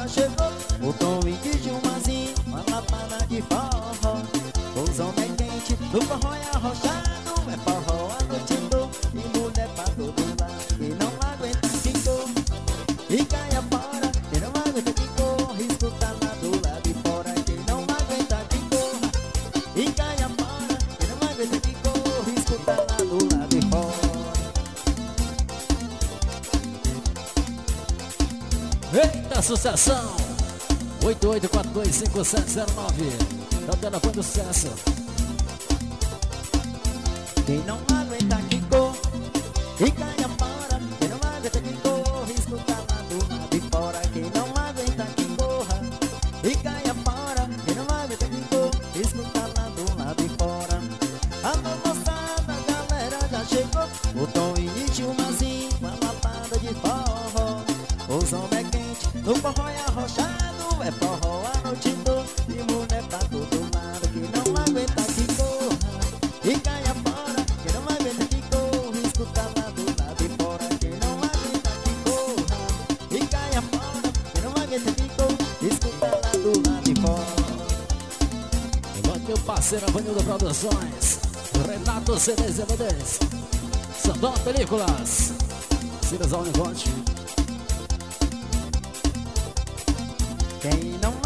chegou. O Tom e de Gilmazinho, uma lapada de forró. O som é quente, no forró é arrochado. É forró a noite toda e mulher pra todo lado. E não aguenta ficou e cai fora. Quem não aguenta que corre, escuta lá do lado de fora. Quem não aguenta que corra e cai fora. Quem não aguenta que corre, escuta lá do lado de fora. Eita, sucessão! 88425709. É o telefone do sucesso. Quem não aguenta que corre e cai fora. Quem não aguenta que corre, escuta lá do lado de fora. Quem não aguenta que corra e cai fora. Quem não aguenta que corre, escuta lá do lado de fora. Alô moçada, a galera já chegou. O Tom e Gilmazinho, uma lapada de forró. O som é quente, no forró é arrochado. É forró a noite toda e mulher pra todo lado. Quem não aguenta que corra e caia fora. Quem não aguenta que corra, escuta lá do lado de fora. Quem não aguenta que corra e caia fora. Quem não aguenta que corra, escuta lá do lado de fora. Meu parceiro Avanildo Produções, Renato CDs e DVDs, Sandão Películas, Silas Univote. Quem não